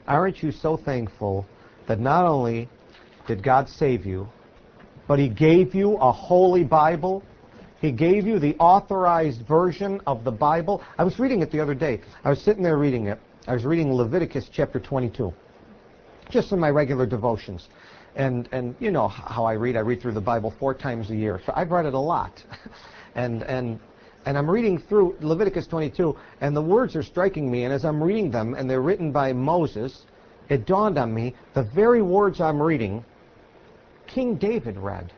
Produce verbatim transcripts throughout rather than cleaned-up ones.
Aren't you so thankful that not only did God save you, but He gave you a holy Bible? He gave you the authorized version of the Bible. I was reading it the other day. I was sitting there reading it. I was reading Leviticus chapter twenty-two, just in my regular devotions. And, and you know how I read. I read through the Bible four times a year. So I've read it a lot. and, and, and I'm reading through Leviticus twenty-two, and the words are striking me. And as I'm reading them, and they're written by Moses, it dawned on me, the very words I'm reading, King David read.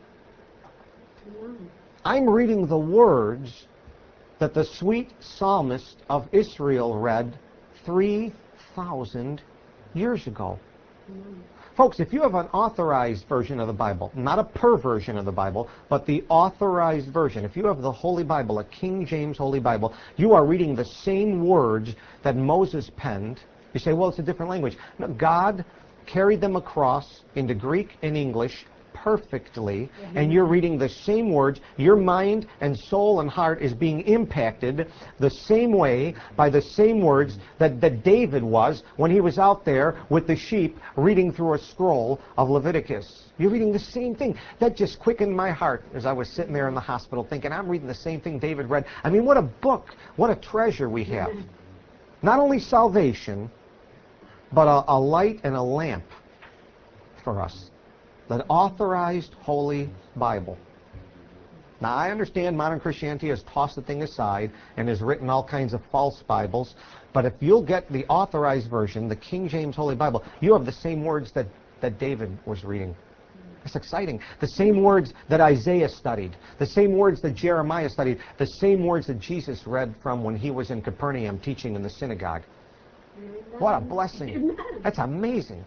I'm reading the words that the sweet psalmist of Israel read three thousand years ago. Folks, if you have an authorized version of the Bible, not a perversion of the Bible, but the authorized version, if you have the Holy Bible, a King James Holy Bible, you are reading the same words that Moses penned. You say, well, it's a different language. No, God carried them across into Greek and English perfectly, and you're reading the same words. Your mind and soul and heart is being impacted the same way by the same words that, that David was when he was out there with the sheep reading through a scroll of Leviticus. You're reading the same thing. That just quickened my heart as I was sitting there in the hospital thinking, I'm reading the same thing David read. I mean, what a book, what a treasure we have. Not only salvation, but a, a light and a lamp for us. An authorized Holy Bible. Now, I understand modern Christianity has tossed the thing aside and has written all kinds of false Bibles, but if you'll get the authorized version, the King James Holy Bible, you have the same words that, that David was reading. It's exciting. The same words that Isaiah studied, the same words that Jeremiah studied, the same words that Jesus read from when he was in Capernaum teaching in the synagogue. What a blessing. That's amazing.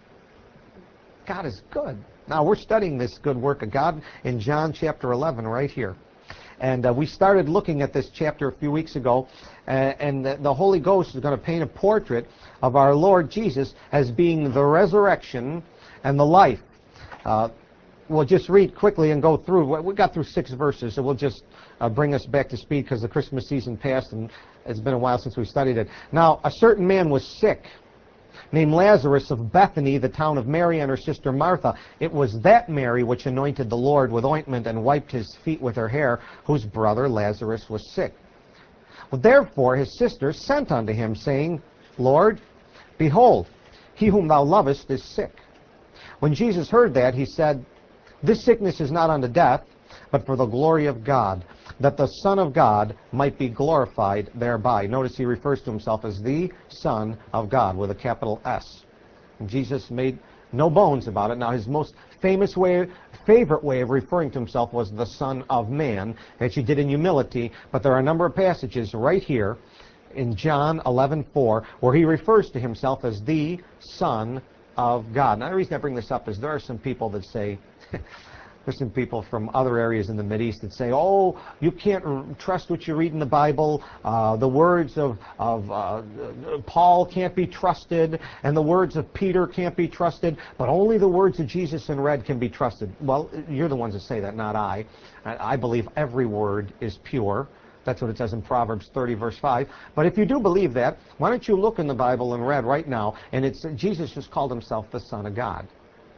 God is good. Now, we're studying this good work of God in John chapter eleven right here. And uh, we started looking at this chapter a few weeks ago, uh, and the, the Holy Ghost is going to paint a portrait of our Lord Jesus as being the resurrection and the life. Uh, we'll just read quickly and go through. We got through six verses, so we'll just uh, bring us back to speed because the Christmas season passed and it's been a while since we studied it. Now, a certain man was sick, named Lazarus of Bethany, the town of Mary and her sister Martha. It was that Mary which anointed the Lord with ointment and wiped his feet with her hair, whose brother Lazarus was sick. Well, therefore his sister sent unto him, saying, Lord, behold, he whom thou lovest is sick. When Jesus heard that, he said, This sickness is not unto death, but for the glory of God, that the Son of God might be glorified thereby. Notice he refers to himself as the Son of God with a capital S. And Jesus made no bones about it. Now, his most famous way, favorite way of referring to himself was the Son of Man, which he did in humility. But there are a number of passages right here in John eleven four where he refers to himself as the Son of God. Now, the reason I bring this up is there are some people that say, there's some people from other areas in the Mideast that say, oh, you can't r- trust what you read in the Bible. Uh, the words of, of uh, Paul can't be trusted, and the words of Peter can't be trusted, but only the words of Jesus in red can be trusted. Well, you're the ones that say that, not I. I, I believe every word is pure. That's what it says in Proverbs thirty, verse five. But if you do believe that, why don't you look in the Bible in red right now, and it's Jesus just called himself the Son of God.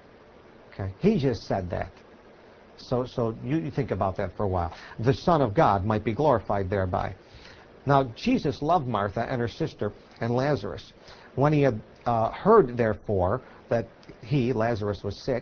Okay, he just said that. So, so you, you think about that for a while. The Son of God might be glorified thereby. Now, Jesus loved Martha and her sister and Lazarus. When he had uh, heard, therefore, that he, Lazarus, was sick,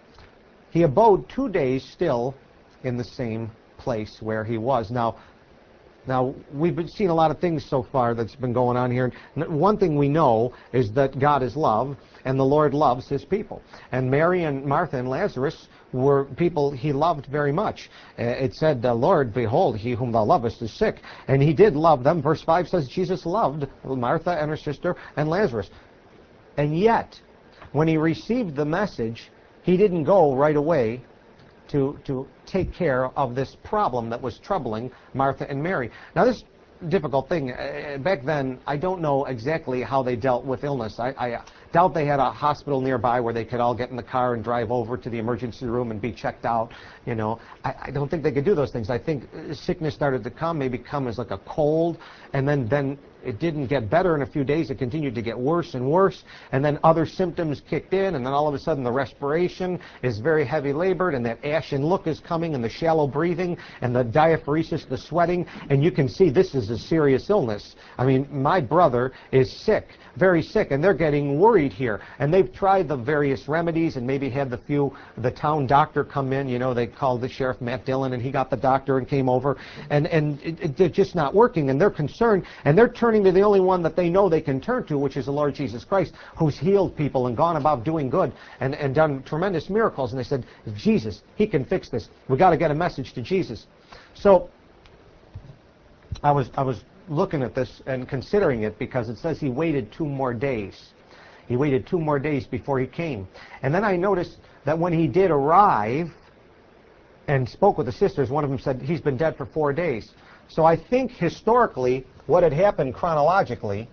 he abode two days still in the same place where he was. Now, Now, we've been seeing a lot of things so far that's been going on here. One thing we know is that God is love, and the Lord loves his people. And Mary and Martha and Lazarus were people he loved very much. Uh, it said, Lord, behold, he whom thou lovest is sick. And he did love them. Verse five says Jesus loved Martha and her sister and Lazarus. And yet, when he received the message, he didn't go right away to, to take care of this problem that was troubling Martha and Mary. Now, this difficult thing, uh, back then, I don't know exactly how they dealt with illness. I, I doubt they had a hospital nearby where they could all get in the car and drive over to the emergency room and be checked out. You know, I, I don't think they could do those things. I think sickness started to come, maybe come as like a cold, and then, then it didn't get better in a few days. It continued to get worse and worse, and then other symptoms kicked in, and then all of a sudden the respiration is very heavy labored, and that ashen look is coming, and the shallow breathing, and the diaphoresis, the sweating, and you can see this is a serious illness. I mean, my brother is sick, very sick, and they're getting worried here, and they've tried the various remedies and maybe had the few, the town doctor come in. You know, they called the sheriff, Matt Dillon, and he got the doctor and came over, and, and it, it, it's just not working, and they're concerned, and they're turning to the only one that they know they can turn to, which is the Lord Jesus Christ, who's healed people and gone about doing good and, and done tremendous miracles. And they said, Jesus, he can fix this. We got to get a message to Jesus. So I was I was looking at this and considering it, because it says he waited two more days. He waited two more days before he came. And then I noticed that when he did arrive and spoke with the sisters, one of them said he's been dead for four days. So I think historically what had happened chronologically,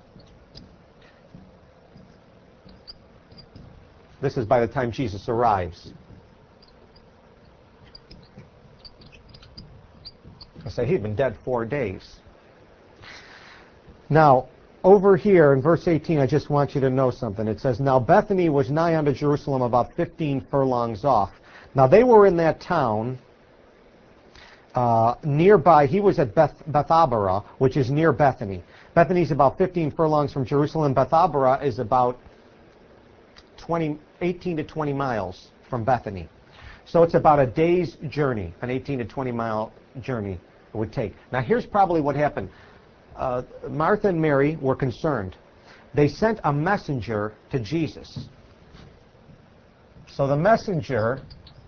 this is by the time Jesus arrives. I say he'd been dead four days. Now, over here in verse eighteen, I just want you to know something. It says, now Bethany was nigh unto Jerusalem, about fifteen furlongs off. Now they were in that town uh, nearby. He was at Beth Bethabara, which is near Bethany. Bethany's about fifteen furlongs from Jerusalem. Bethabara is about twenty, eighteen to twenty miles from Bethany. So it's about a day's journey, an eighteen to twenty mile journey it would take. Now here's probably what happened. Uh, Martha and Mary were concerned. They sent a messenger to Jesus. So the messenger,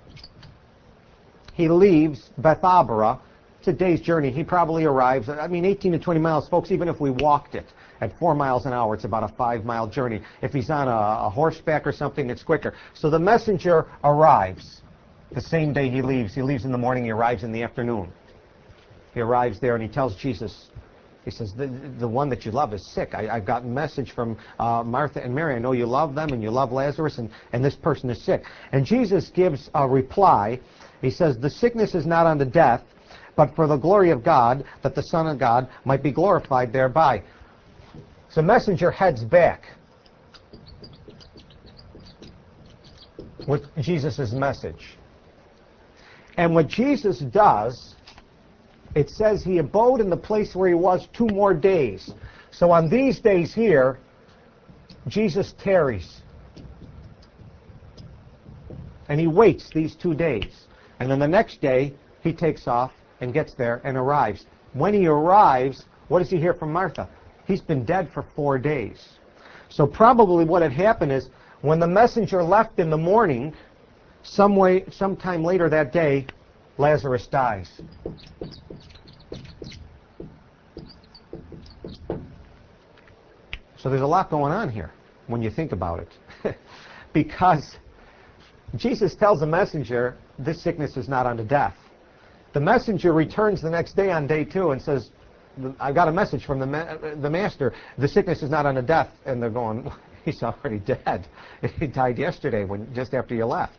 he leaves Bethabara. It's a day's journey. He probably arrives. I mean, eighteen to twenty miles, folks, even if we walked it at four miles an hour, it's about a five mile journey. If he's on a, a horseback or something, it's quicker. So the messenger arrives the same day he leaves. He leaves in the morning, he arrives in the afternoon. He arrives there and he tells Jesus, he says, the, the one that you love is sick. I, I've got a message from uh, Martha and Mary. I know you love them and you love Lazarus, and, and this person is sick. And Jesus gives a reply. He says, the sickness is not unto death, but for the glory of God, that the Son of God might be glorified thereby. So the messenger heads back with Jesus' message. And what Jesus does, it says he abode in the place where he was two more days. So on these days here, Jesus tarries. And he waits these two days. And then the next day, he takes off and gets there and arrives. When he arrives, what does he hear from Martha? He's been dead for four days. So probably what had happened is, when the messenger left in the morning, some way, sometime later that day, Lazarus dies. So there's a lot going on here when you think about it. Because Jesus tells the messenger, this sickness is not unto death. The messenger returns the next day on day two and says, I've got a message from the, ma the master. The sickness is not unto death. And they're going, he's already dead. He died yesterday, when just after you left.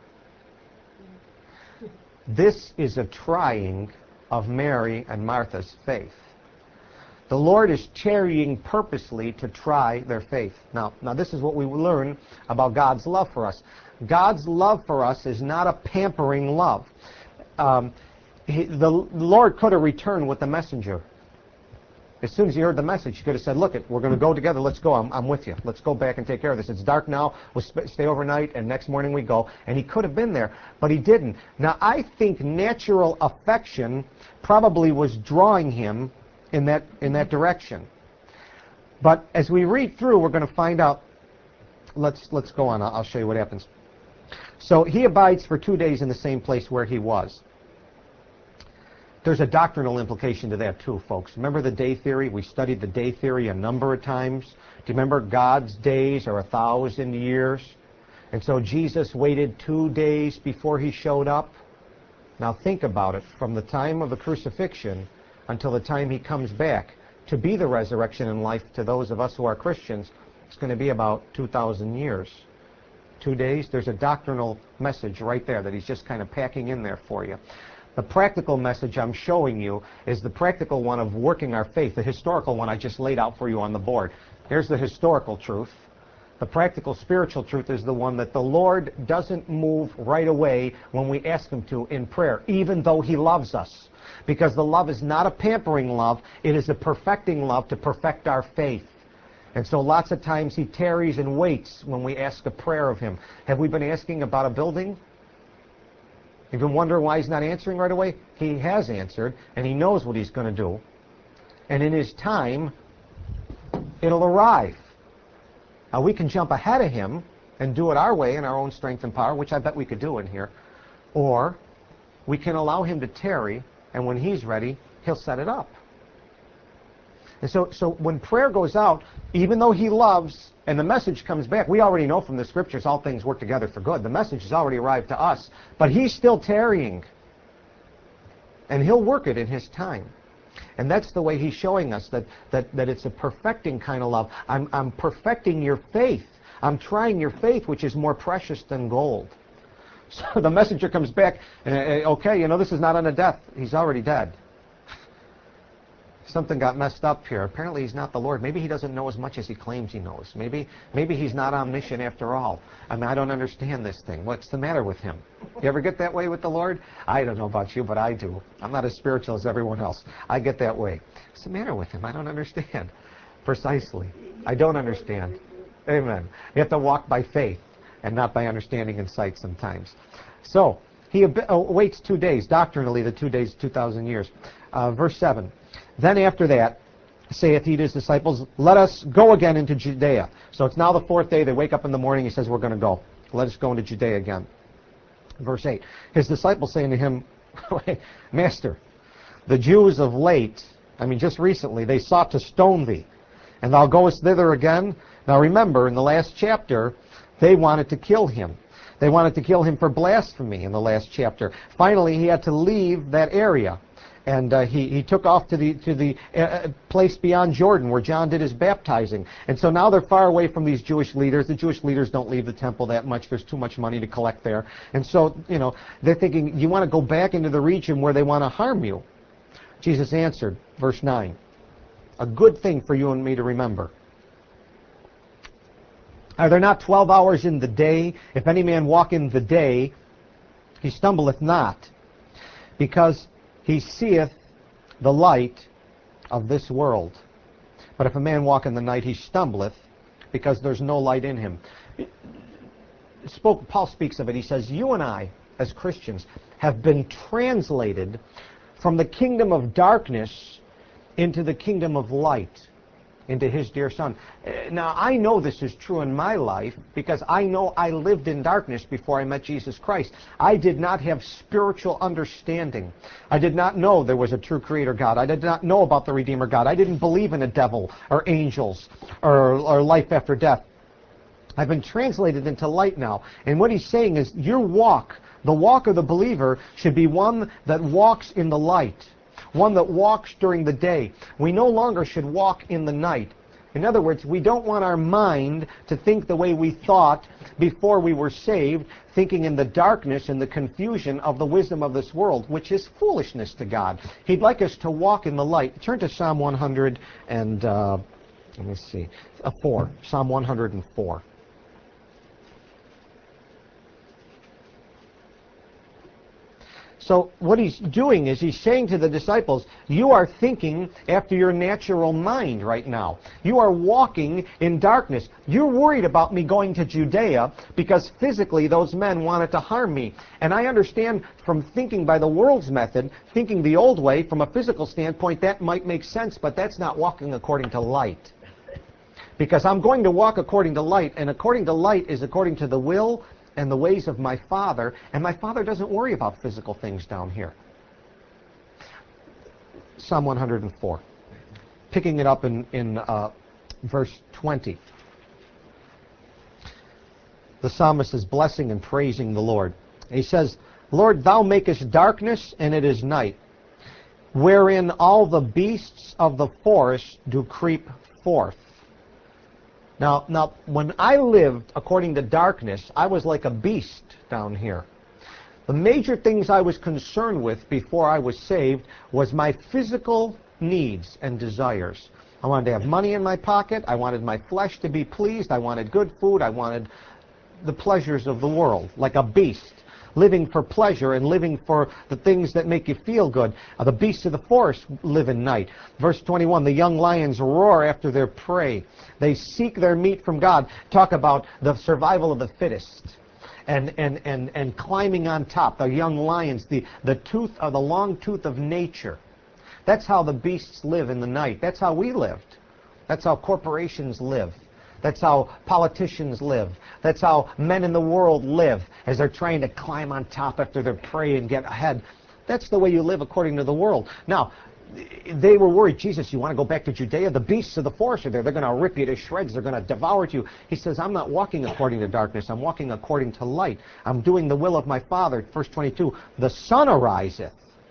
This is a trying of Mary and Martha's faith. The Lord is tarrying purposely to try their faith. Now, now this is what we learn about God's love for us. God's love for us is not a pampering love. Um, he, the Lord could have returned with the messenger. As soon as he heard the message, he could have said, look, we're going to go together. Let's go. I'm, I'm with you. Let's go back and take care of this. It's dark now. We'll sp stay overnight, and next morning we go. And he could have been there, but he didn't. Now, I think natural affection probably was drawing him in that, in that direction. But as we read through, we're going to find out. Let's, let's go on. I'll, I'll show you what happens. So he abides for two days in the same place where he was. There's a doctrinal implication to that too, folks. Remember the day theory? We studied the day theory a number of times. Do you remember God's days are a thousand years? And so Jesus waited two days before he showed up. Now think about it. From the time of the crucifixion until the time he comes back to be the resurrection and life to those of us who are Christians, It's going to be about two thousand years. Two days, there's a doctrinal message right there that he's just kind of packing in there for you. The practical message I'm showing you is the practical one of working our faith, the historical one I just laid out for you on the board. Here's the historical truth. The practical spiritual truth is the one that the Lord doesn't move right away when we ask Him to in prayer, even though He loves us. Because the love is not a pampering love, it is a perfecting love to perfect our faith. And so lots of times He tarries and waits when we ask a prayer of Him. Have we been asking about a building? You've been wondering why He's not answering right away? He has answered, and He knows what He's going to do. And in His time, it'll arrive. Now, we can jump ahead of Him and do it our way in our own strength and power, which I bet we could do in here. Or we can allow Him to tarry, and when He's ready, He'll set it up. And so, so when prayer goes out, even though He loves, and the message comes back, we already know from the Scriptures all things work together for good. The message has already arrived to us, but He's still tarrying. And He'll work it in His time. And that's the way He's showing us that, that, that it's a perfecting kind of love. I'm, I'm perfecting your faith. I'm trying your faith, which is more precious than gold. So the messenger comes back, and, okay, you know, this is not unto death. He's already dead. Something got messed up here. Apparently He's not the Lord. Maybe He doesn't know as much as He claims He knows. Maybe, maybe He's not omniscient after all. I mean, I don't understand this thing. What's the matter with Him? You ever get that way with the Lord? I don't know about you, but I do. I'm not as spiritual as everyone else. I get that way. What's the matter with Him? I don't understand. Precisely. I don't understand. Amen. You have to walk by faith and not by understanding and sight sometimes. So, He waits two days. Doctrinally, the two days, two thousand years. Uh, verse seven. Then after that, saith He to His disciples, let us go again into Judea. So it's now the fourth day. They wake up in the morning. He says, we're going to go. Let us go into Judea again. Verse eight. His disciples saying to Him, Master, the Jews of late, I mean just recently, they sought to stone Thee, and Thou goest thither again? Now remember, in the last chapter, they wanted to kill Him. They wanted to kill Him for blasphemy in the last chapter. Finally, He had to leave that area. And uh, he, he took off to the, to the uh, place beyond Jordan where John did his baptizing. And so now they're far away from these Jewish leaders. The Jewish leaders don't leave the temple that much. There's too much money to collect there. And so, you know, they're thinking, you want to go back into the region where they want to harm you. Jesus answered, verse nine, a good thing for you and me to remember. Are there not twelve hours in the day? If any man walk in the day, he stumbleth not, because he seeth the light of this world. But if a man walk in the night, he stumbleth, because there's no light in him. Spoke, Paul speaks of it. He says, you and I, as Christians, have been translated from the kingdom of darkness into the kingdom of light, into His dear Son. Now, I know this is true in my life because I know I lived in darkness before I met Jesus Christ. I did not have spiritual understanding. I did not know there was a true Creator God. I did not know about the Redeemer God. I didn't believe in a devil or angels or, or life after death. I've been translated into light now. And what he's saying is your walk, the walk of the believer, should be one that walks in the light. One that walks during the day. We no longer should walk in the night. In other words, we don't want our mind to think the way we thought before we were saved, thinking in the darkness and the confusion of the wisdom of this world, which is foolishness to God. He'd like us to walk in the light. Turn to Psalm one hundred and, uh, let me see, uh, four. Psalm one hundred four. So what he's doing is he's saying to the disciples, you are thinking after your natural mind right now. You are walking in darkness. You're worried about me going to Judea because physically those men wanted to harm me. And I understand from thinking by the world's method, thinking the old way, from a physical standpoint, that might make sense, but that's not walking according to light. Because I'm going to walk according to light, and according to light is according to the will and the ways of my Father, and my Father doesn't worry about physical things down here. Psalm one hundred four, picking it up in, in uh, verse twenty. The psalmist is blessing and praising the Lord. He says, Lord, Thou makest darkness, and it is night, wherein all the beasts of the forest do creep forth. Now, now, when I lived according to darkness, I was like a beast down here. The major things I was concerned with before I was saved was my physical needs and desires. I wanted to have money in my pocket. I wanted my flesh to be pleased. I wanted good food. I wanted the pleasures of the world, like a beast, living for pleasure and living for the things that make you feel good. Uh, the beasts of the forest live in night. Verse twenty-one, the young lions roar after their prey. They seek their meat from God. Talk about the survival of the fittest. And, and, and, and climbing on top, the young lions, the, the tooth, uh, the long tooth of nature. That's how the beasts live in the night. That's how we lived. That's how corporations live. That's how politicians live. That's how men in the world live as they're trying to climb on top after their prey and get ahead. That's the way you live according to the world. Now, they were worried, Jesus, you want to go back to Judea? The beasts of the forest are there. They're going to rip you to shreds. They're going to devour you. He says, I'm not walking according to darkness. I'm walking according to light. I'm doing the will of my Father. Verse twenty-two, the sun ariseth.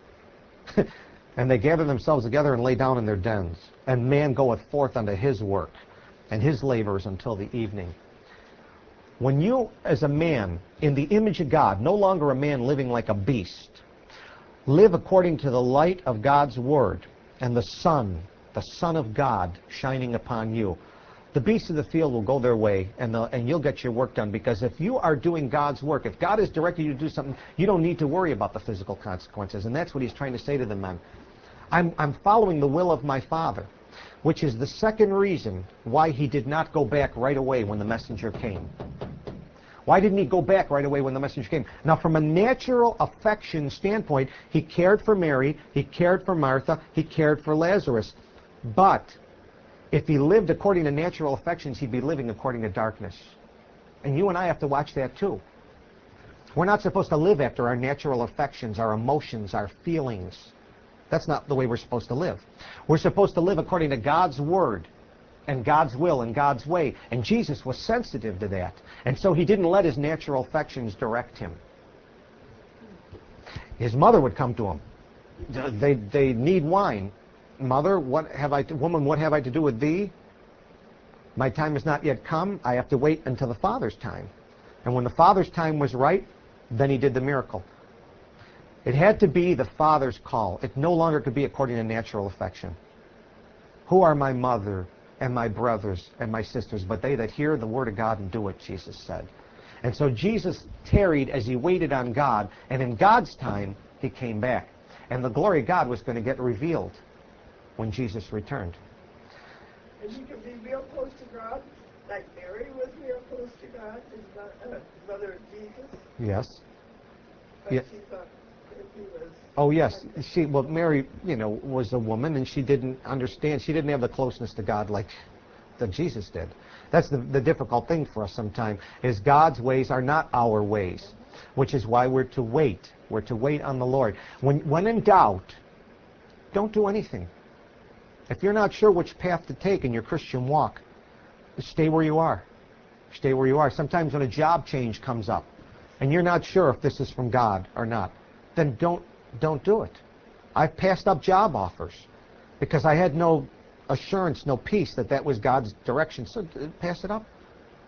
And they gather themselves together and lay down in their dens. And man goeth forth unto his work, and his labors until the evening. When you, as a man, in the image of God, no longer a man living like a beast, live according to the light of God's Word, and the sun, the Son of God, shining upon you, the beasts of the field will go their way, and, the, and you'll get your work done. Because if you are doing God's work, if God has directed you to do something, you don't need to worry about the physical consequences. And that's what he's trying to say to the men. I'm, I'm following the will of my Father, which is the second reason why he did not go back right away when the messenger came. Why didn't he go back right away when the messenger came? Now, from a natural affection standpoint, he cared for Mary, he cared for Martha, he cared for Lazarus. But if he lived according to natural affections, he'd be living according to darkness. And you and I have to watch that too. We're not supposed to live after our natural affections, our emotions, our feelings. That's not the way we're supposed to live. We're supposed to live according to God's Word and God's will and God's way. And Jesus was sensitive to that. And so he didn't let his natural affections direct him. His mother would come to him. They, they need wine. Mother, what have I to, woman, what have I to do with thee? My time has not yet come. I have to wait until the Father's time. And when the Father's time was right, then he did the miracle. It had to be the Father's call. It no longer could be according to natural affection. Who are my mother and my brothers and my sisters, but they that hear the word of God and do it, Jesus said. And so Jesus tarried as he waited on God, and in God's time, he came back. And the glory of God was going to get revealed when Jesus returned. And you could be real close to God, like Mary was real close to God, his mother, uh, mother of Jesus. Yes. But Yeah. she thought that he was... Oh, yes. She, well, Mary, you know, was a woman, and she didn't understand. She didn't have the closeness to God like that Jesus did. That's the, the difficult thing for us sometimes, is God's ways are not our ways, which is why we're to wait. We're to wait on the Lord. When, when in doubt, don't do anything. If you're not sure which path to take in your Christian walk, stay where you are. Stay where you are. Sometimes when a job change comes up, and you're not sure if this is from God or not, then don't don't do it. I've passed up job offers because I had no assurance, no peace that that was God's direction. So pass it up.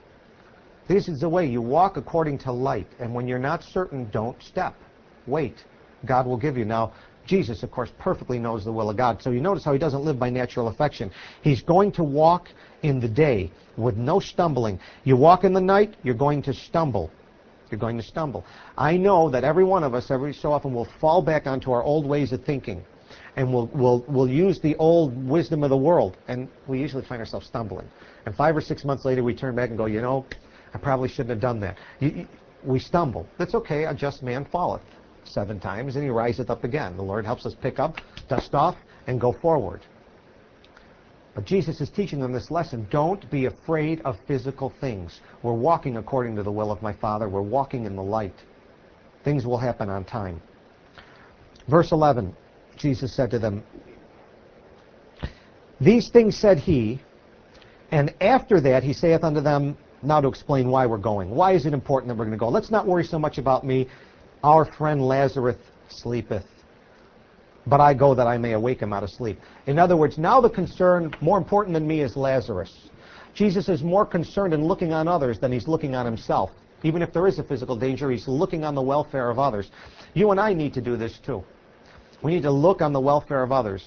This is the way you walk according to light, and when you're not certain, don't step. Wait. God will give you. Now, Jesus, of course, perfectly knows the will of God. So you notice how he doesn't live by natural affection. He's going to walk in the day with no stumbling. You walk in the night, you're going to stumble. You're going to stumble. I know that every one of us, every so often, will fall back onto our old ways of thinking. And we'll, we'll, we'll use the old wisdom of the world. And we usually find ourselves stumbling. And five or six months later, we turn back and go, you know, I probably shouldn't have done that. You, you, we stumble. That's okay. A just man falleth seven times, and he riseth up again. The Lord helps us pick up, dust off, and go forward. But Jesus is teaching them this lesson. Don't be afraid of physical things. We're walking according to the will of my Father. We're walking in the light. Things will happen on time. Verse eleven, Jesus said to them, these things said he, and after that he saith unto them, now to explain why we're going. Why is it important that we're going to go? Let's not worry so much about me. Our friend Lazarus sleepeth, but I go that I may awake him out of sleep. In other words, now the concern, more important than me, is Lazarus. Jesus is more concerned in looking on others than he's looking on himself. Even if there is a physical danger, he's looking on the welfare of others. You and I need to do this too. We need to look on the welfare of others.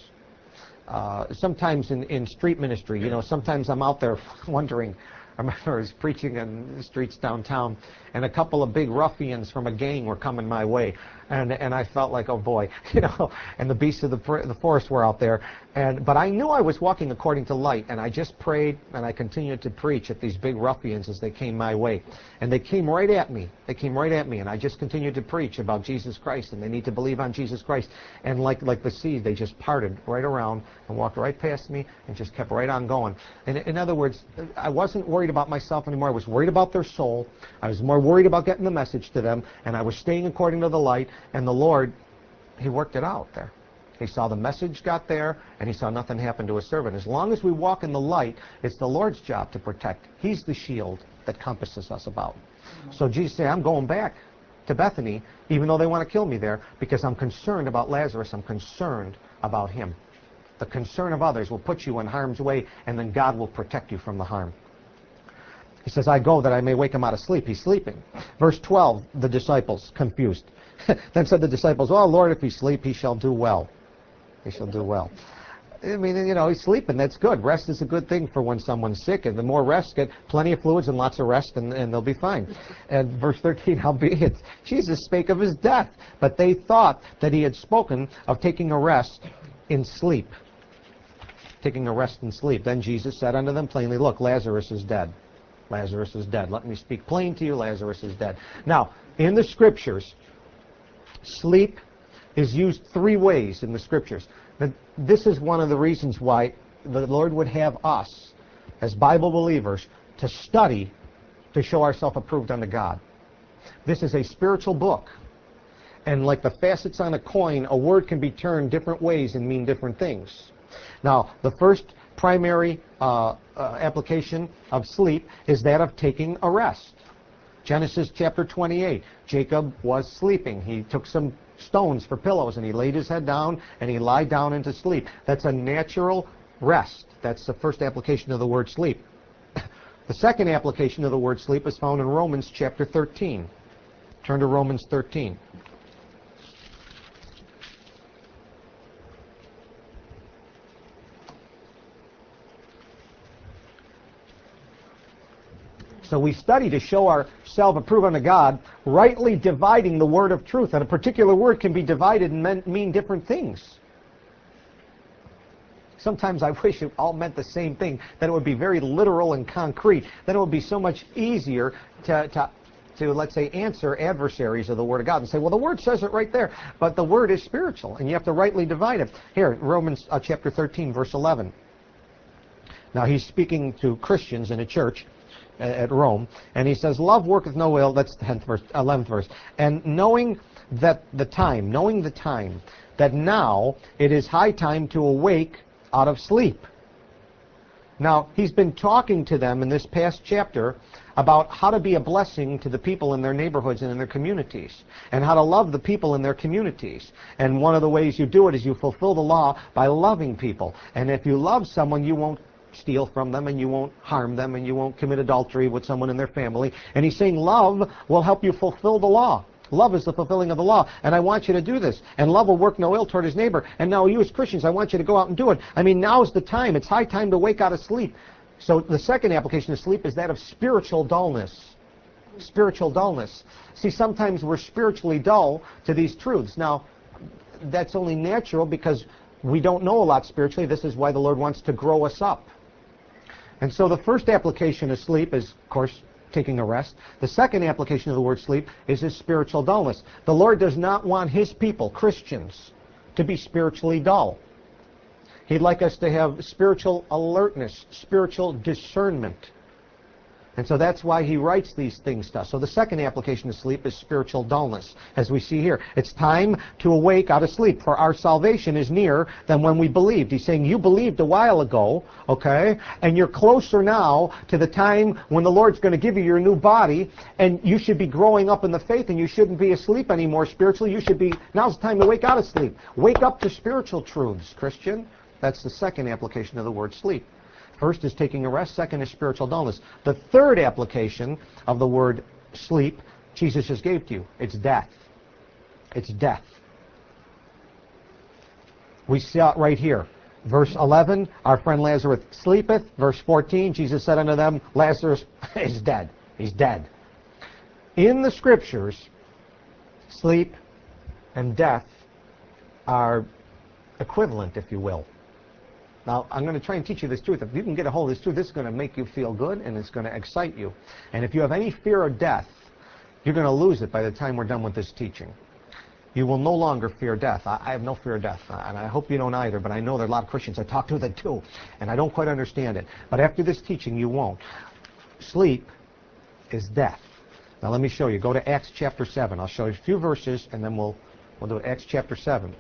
Uh, sometimes in, in street ministry, you know, sometimes I'm out there wondering. I remember I was preaching in the streets downtown, and a couple of big ruffians from a gang were coming my way, and and I felt like, oh boy, you know, and the beasts of the the forest were out there, and but I knew I was walking according to light, and I just prayed, and I continued to preach at these big ruffians as they came my way, and they came right at me. They came right at me, and I just continued to preach about Jesus Christ, and they need to believe on Jesus Christ, and like like the sea, they just parted right around and walked right past me and just kept right on going. And in other words, I wasn't worried about myself anymore. I was worried about their soul. I was more worried about getting the message to them, and I was staying according to the light, and the Lord, he worked it out there. He saw the message got there, and he saw nothing happen to his servant. As long as we walk in the light, it's the Lord's job to protect. He's the shield that compasses us about. So Jesus said, I'm going back to Bethany, even though they want to kill me there, because I'm concerned about Lazarus. I'm concerned about him. The concern of others will put you in harm's way, and then God will protect you from the harm. He says, I go that I may wake him out of sleep. He's sleeping. Verse twelve, the disciples, confused. Then said the disciples, oh, Lord, if he sleep, he shall do well. He shall do well. I mean, you know, he's sleeping. That's good. Rest is a good thing for when someone's sick. And the more rest, get plenty of fluids and lots of rest, and, and they'll be fine. And verse thirteen, howbeit, Jesus spake of his death. But they thought that he had spoken of taking a rest in sleep. Taking a rest in sleep. Then Jesus said unto them plainly, look, Lazarus is dead. Lazarus is dead. Let me speak plain to you, Lazarus is dead. Now, in the Scriptures, sleep is used three ways in the Scriptures. This is one of the reasons why the Lord would have us, as Bible believers, to study to show ourselves approved unto God. This is a spiritual book. And like the facets on a coin, a word can be turned different ways and mean different things. Now, the first primary uh, uh, application of sleep is that of taking a rest. Genesis chapter twenty-eight, Jacob was sleeping. He took some stones for pillows and he laid his head down and he lied down into sleep. That's a natural rest. That's the first application of the word sleep. The second application of the word sleep is found in Romans chapter thirteen. Turn to Romans thirteen. So we study to show ourselves approved unto God, rightly dividing the word of truth. And a particular word can be divided and mean different things. Sometimes I wish it all meant the same thing, that it would be very literal and concrete. Then it would be so much easier to, to, to, let's say, answer adversaries of the Word of God and say, well, the Word says it right there. But the Word is spiritual, and you have to rightly divide it. Here, Romans uh, chapter thirteen, verse eleven. Now, he's speaking to Christians in a church at Rome, and he says, love worketh no ill. That's the tenth verse, eleventh verse. And knowing that the time, knowing the time, that now it is high time to awake out of sleep. Now, he's been talking to them in this past chapter about how to be a blessing to the people in their neighborhoods and in their communities, and how to love the people in their communities. And one of the ways you do it is you fulfill the law by loving people. And if you love someone, you won't steal from them, and you won't harm them, and you won't commit adultery with someone in their family. And he's saying love will help you fulfill the law. Love is the fulfilling of the law. And I want you to do this. And love will work no ill toward his neighbor. And now you as Christians, I want you to go out and do it. I mean, now's the time. It's high time to wake out of sleep. So the second application of sleep is that of spiritual dullness. Spiritual dullness. See, sometimes we're spiritually dull to these truths. Now, that's only natural because we don't know a lot spiritually. This is why the Lord wants to grow us up. And so the first application of sleep is, of course, taking a rest. The second application of the word sleep is his spiritual dullness. The Lord does not want his people, Christians, to be spiritually dull. He'd like us to have spiritual alertness, spiritual discernment. And so that's why he writes these things to us. So the second application of sleep is spiritual dullness, as we see here. It's time to awake out of sleep, for our salvation is nearer than when we believed. He's saying you believed a while ago, okay, and you're closer now to the time when the Lord's going to give you your new body, and you should be growing up in the faith, and you shouldn't be asleep anymore spiritually. You should be, now's the time to wake out of sleep. Wake up to spiritual truths, Christian. That's the second application of the word sleep. First is taking a rest. Second is spiritual dullness. The third application of the word sleep, Jesus just gave to you. It's death. It's death. We see it right here. Verse eleven, our friend Lazarus sleepeth. Verse fourteen, Jesus said unto them, Lazarus is dead. He's dead. In the Scriptures, sleep and death are equivalent, if you will. Now, I'm going to try and teach you this truth. If you can get a hold of this truth, this is going to make you feel good and it's going to excite you. And if you have any fear of death, you're going to lose it by the time we're done with this teaching. You will no longer fear death. I, I have no fear of death, and I hope you don't either, but I know there are a lot of Christians I talk to that do, and I don't quite understand it. But after this teaching, you won't. Sleep is death. Now let me show you. Go to Acts chapter seven. I'll show you a few verses, and then we'll, we'll do Acts chapter seven.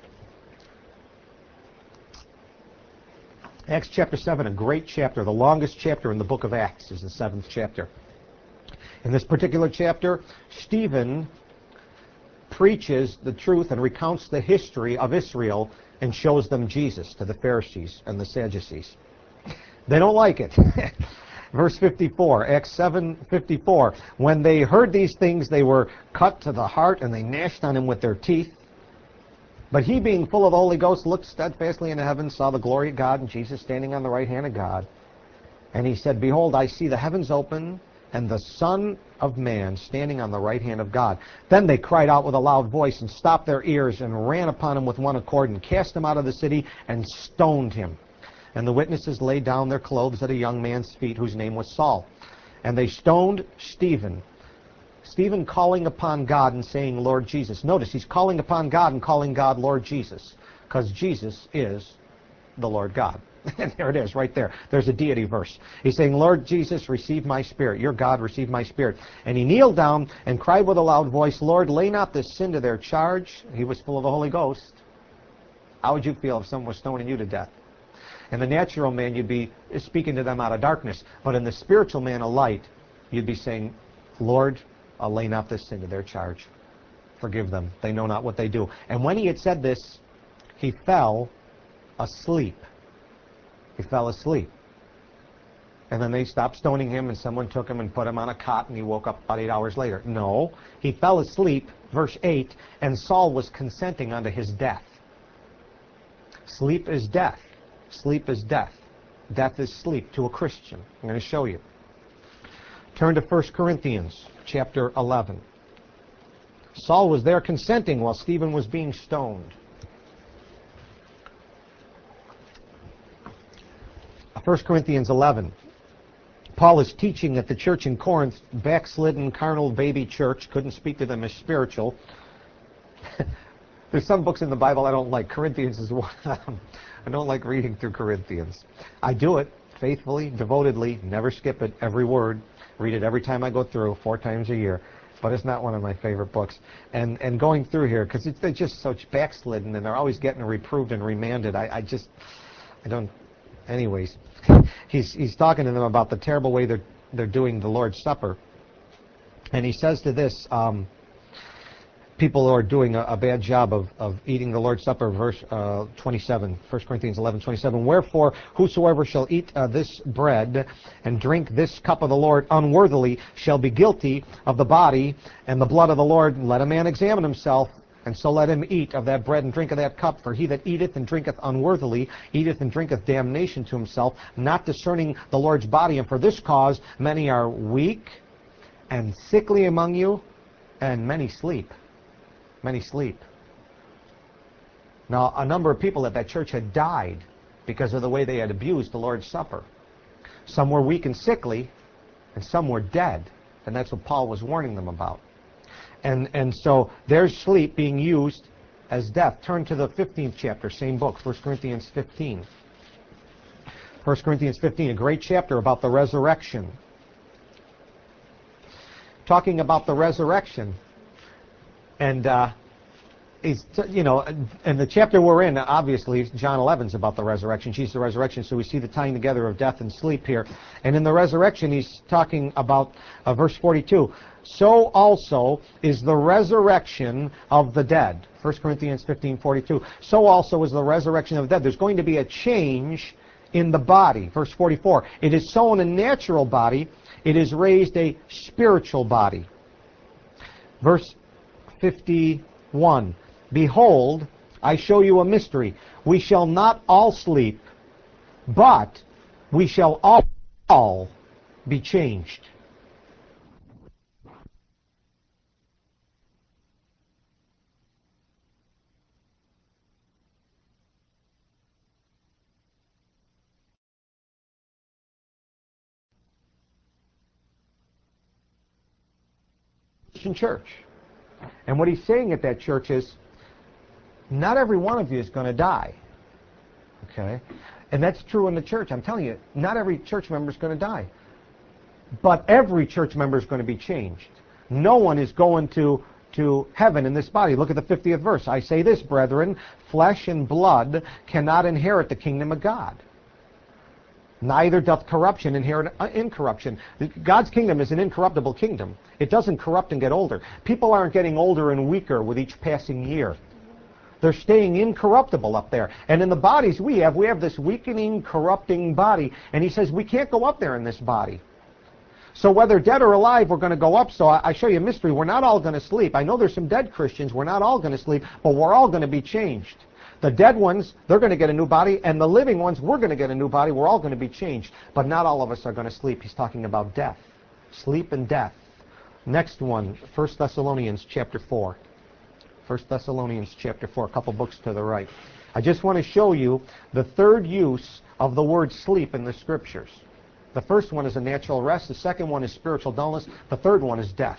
Acts chapter seven, a great chapter. The longest chapter in the book of Acts is the seventh chapter. In this particular chapter, Stephen preaches the truth and recounts the history of Israel and shows them Jesus to the Pharisees and the Sadducees. They don't like it. Verse fifty-four, Acts seven fifty-four. When they heard these things, they were cut to the heart, and they gnashed on him with their teeth. But he, being full of the Holy Ghost, looked steadfastly into heaven, saw the glory of God, and Jesus standing on the right hand of God. And he said, Behold, I see the heavens open, and the Son of Man standing on the right hand of God. Then they cried out with a loud voice, and stopped their ears, and ran upon him with one accord, and cast him out of the city, and stoned him. And the witnesses laid down their clothes at a young man's feet, whose name was Saul. And they stoned Stephen. Stephen calling upon God and saying, Lord Jesus. Notice, he's calling upon God and calling God Lord Jesus, because Jesus is the Lord God. And there it is, right there. There's a deity verse. He's saying, Lord Jesus, receive my spirit. Your God, receive my spirit. And he kneeled down and cried with a loud voice, Lord, lay not this sin to their charge. He was full of the Holy Ghost. How would you feel if someone was stoning you to death? In the natural man, you'd be speaking to them out of darkness. But in the spiritual man of light, you'd be saying, Lord, I'll lay not this sin to their charge. Forgive them. They know not what they do. And when he had said this, he fell asleep. He fell asleep. And then they stopped stoning him, and someone took him and put him on a cot, and he woke up about eight hours later. No. He fell asleep, verse eight, and Saul was consenting unto his death. Sleep is death. Sleep is death. Death is sleep to a Christian. I'm going to show you. Turn to First Corinthians chapter eleven. Saul was there consenting while Stephen was being stoned. First Corinthians eleven. Paul is teaching that the church in Corinth, backslidden, carnal, baby church, couldn't speak to them as spiritual. There's some books in the Bible I don't like. Corinthians is one of them. I don't like reading through Corinthians. I do it faithfully, devotedly, never skip it, every word. Read it every time I go through, four times a year. But it's not one of my favorite books. And and going through here, because they're just such backslidden, and they're always getting reproved and remanded. I, I just, I don't, anyways. He's he's talking to them about the terrible way they're, they're doing the Lord's Supper. And he says to this, um, people are doing a, a bad job of, of eating the Lord's Supper, verse uh, twenty-seven, First Corinthians eleven, twenty-seven. Wherefore, whosoever shall eat uh, this bread and drink this cup of the Lord unworthily shall be guilty of the body and the blood of the Lord. Let a man examine himself, and so let him eat of that bread and drink of that cup. For he that eateth and drinketh unworthily eateth and drinketh damnation to himself, not discerning the Lord's body. And for this cause many are weak and sickly among you, and many sleep. Many sleep. Now, a number of people at that church had died because of the way they had abused the Lord's Supper. Some were weak and sickly, and some were dead. And that's what Paul was warning them about. And and so there's sleep being used as death. Turn to the fifteenth chapter, same book, First Corinthians fifteen. First Corinthians fifteen, a great chapter about the resurrection. Talking about the resurrection. And, uh, he's, you know, and the chapter we're in, obviously, John eleven's about the resurrection. Jesus the resurrection, so we see the tying together of death and sleep here. And in the resurrection, he's talking about uh, verse forty-two. So also is the resurrection of the dead. First Corinthians fifteen, forty-two. So also is the resurrection of the dead. There's going to be a change in the body. Verse forty-four, it is sown a natural body, it is raised a spiritual body. Verse fifty-one, behold, I show you a mystery. We shall not all sleep, but we shall all, all be changed. Christian church. And what he's saying at that church is, not every one of you is going to die. Okay? And that's true in the church. I'm telling you, not every church member is going to die. But every church member is going to be changed. No one is going to, to heaven in this body. Look at the fiftieth verse. I say this, brethren, flesh and blood cannot inherit the kingdom of God. Neither doth corruption inherit incorruption. God's kingdom is an incorruptible kingdom. It doesn't corrupt and get older. People aren't getting older and weaker with each passing year. They're staying incorruptible up there. And in the bodies we have, we have this weakening, corrupting body. And he says we can't go up there in this body. So whether dead or alive, we're going to go up. So I, I show you a mystery. We're not all going to sleep. I know there's some dead Christians. We're not all going to sleep, but we're all going to be changed. The dead ones, they're going to get a new body, and the living ones, we're going to get a new body. We're all going to be changed. But not all of us are going to sleep. He's talking about death. Sleep and death. Next one, First Thessalonians chapter four. First Thessalonians chapter four, a couple books to the right. I just want to show you the third use of the word sleep in the Scriptures. The first one is a natural rest. The second one is spiritual dullness. The third one is death.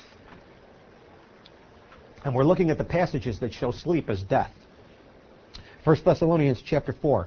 And we're looking at the passages that show sleep as death. First Thessalonians chapter four.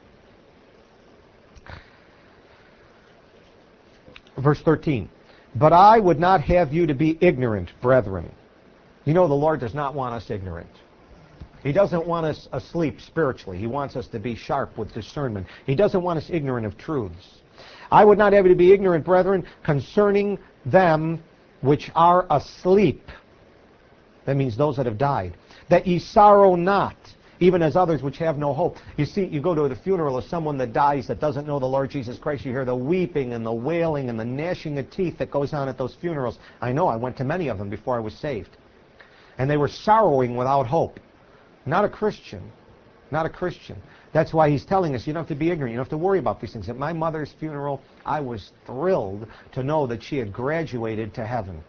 Verse thirteen. But I would not have you to be ignorant, brethren. You know the Lord does not want us ignorant. He doesn't want us asleep spiritually. He wants us to be sharp with discernment. He doesn't want us ignorant of truths. I would not have you to be ignorant, brethren, concerning them which are asleep. That means those that have died. That ye sorrow not, even as others which have no hope. You see, you go to the funeral of someone that dies that doesn't know the Lord Jesus Christ. You hear the weeping and the wailing and the gnashing of teeth that goes on at those funerals. I know, I went to many of them before I was saved. And they were sorrowing without hope. Not a Christian. Not a Christian. That's why he's telling us you don't have to be ignorant. You don't have to worry about these things. At my mother's funeral, I was thrilled to know that she had graduated to heaven.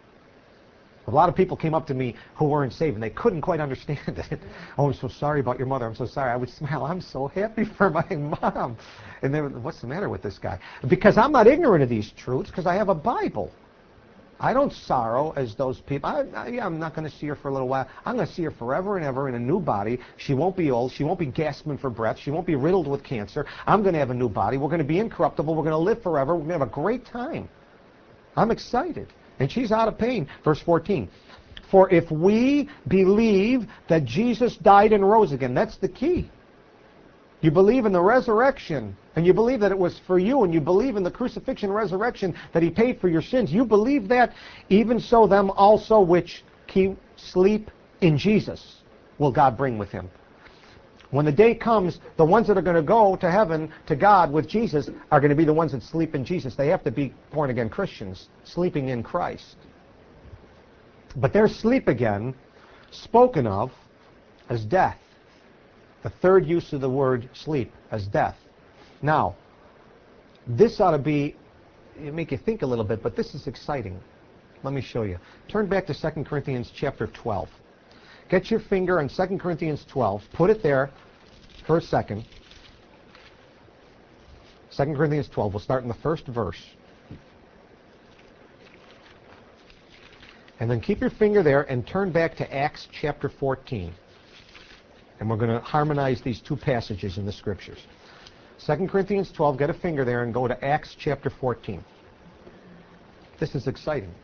A lot of people came up to me who weren't saved, and they couldn't quite understand it. Oh, I'm so sorry about your mother. I'm so sorry. I would smile. I'm so happy for my mom. And they were, what's the matter with this guy? Because I'm not ignorant of these truths, because I have a Bible. I don't sorrow as those people. I, I, yeah, I'm not going to see her for a little while. I'm going to see her forever and ever in a new body. She won't be old. She won't be gasping for breath. She won't be riddled with cancer. I'm going to have a new body. We're going to be incorruptible. We're going to live forever. We're going to have a great time. I'm excited. And she's out of pain. Verse fourteen. For if we believe that Jesus died and rose again, that's the key. You believe in the resurrection, and you believe that it was for you, and you believe in the crucifixion and resurrection, that he paid for your sins. You believe that, even so them also which keep sleep in Jesus will God bring with him. When the day comes, the ones that are going to go to heaven, to God with Jesus, are going to be the ones that sleep in Jesus. They have to be born-again Christians, sleeping in Christ. But their sleep again, spoken of as death. The third use of the word sleep as death. Now, this ought to be, it make you think a little bit, but this is exciting. Let me show you. Turn back to Second Corinthians chapter twelve. Get your finger on Second Corinthians twelve. Put it there for a second. Second Corinthians twelve. We'll start in the first verse. And then keep your finger there and turn back to Acts chapter fourteen. And we're going to harmonize these two passages in the Scriptures. Second Corinthians twelve, get a finger there and go to Acts chapter fourteen. This is exciting.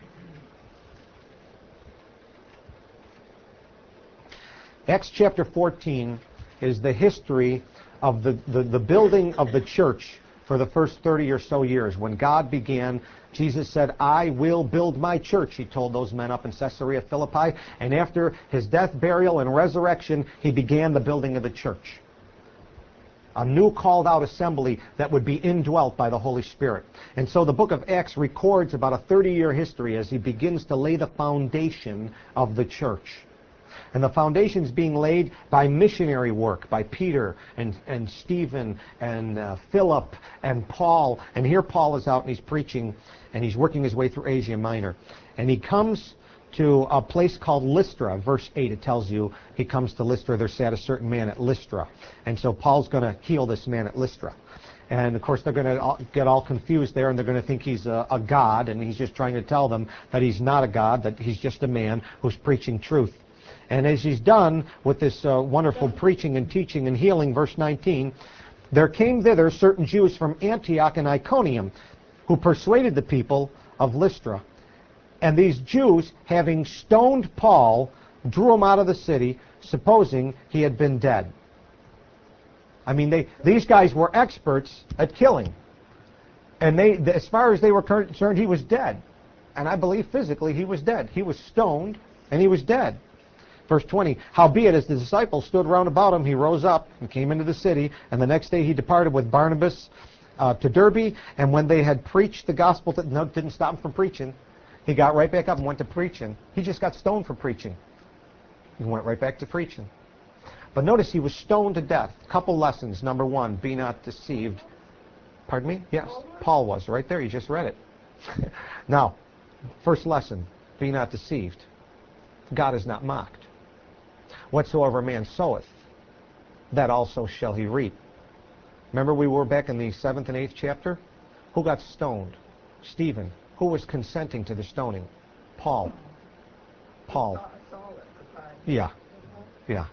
Acts chapter fourteen is the history of the, the, the building of the church for the first thirty or so years. When God began, Jesus said, I will build my church, he told those men up in Caesarea Philippi. And after his death, burial, and resurrection, he began the building of the church. A new called out assembly that would be indwelt by the Holy Spirit. And so the book of Acts records about a thirty-year history as he begins to lay the foundation of the church. And the foundation's being laid by missionary work, by Peter and, and Stephen and uh, Philip and Paul. And here Paul is out and he's preaching and he's working his way through Asia Minor. And he comes to a place called Lystra. Verse eight, it tells you he comes to Lystra. There sat a certain man at Lystra. And so Paul's going to heal this man at Lystra. And of course they're going to get all confused there and they're going to think he's a, a god, and he's just trying to tell them that he's not a god, that he's just a man who's preaching truth. And as he's done with this uh, wonderful preaching and teaching and healing, verse nineteen, there came thither certain Jews from Antioch and Iconium who persuaded the people of Lystra. And these Jews, having stoned Paul, drew him out of the city, supposing he had been dead. I mean, they, these guys were experts at killing. And they, as far as they were concerned, he was dead. And I believe physically he was dead. He was stoned, and he was dead. Verse twenty, howbeit as the disciples stood round about him, he rose up and came into the city, and the next day he departed with Barnabas uh, to Derbe, and when they had preached the gospel, to, no, didn't stop him from preaching. He got right back up and went to preaching. He just got stoned for preaching. He went right back to preaching. But notice he was stoned to death. Couple lessons. Number one, be not deceived. Pardon me? Yes, Paul was right there. You just read it. Now, first lesson, be not deceived. God is not mocked. Whatsoever a man soweth, that also shall he reap. Remember we were back in the seventh and eighth chapter? Who got stoned? Stephen. Who was consenting to the stoning? Paul. Paul. Yeah. Yeah.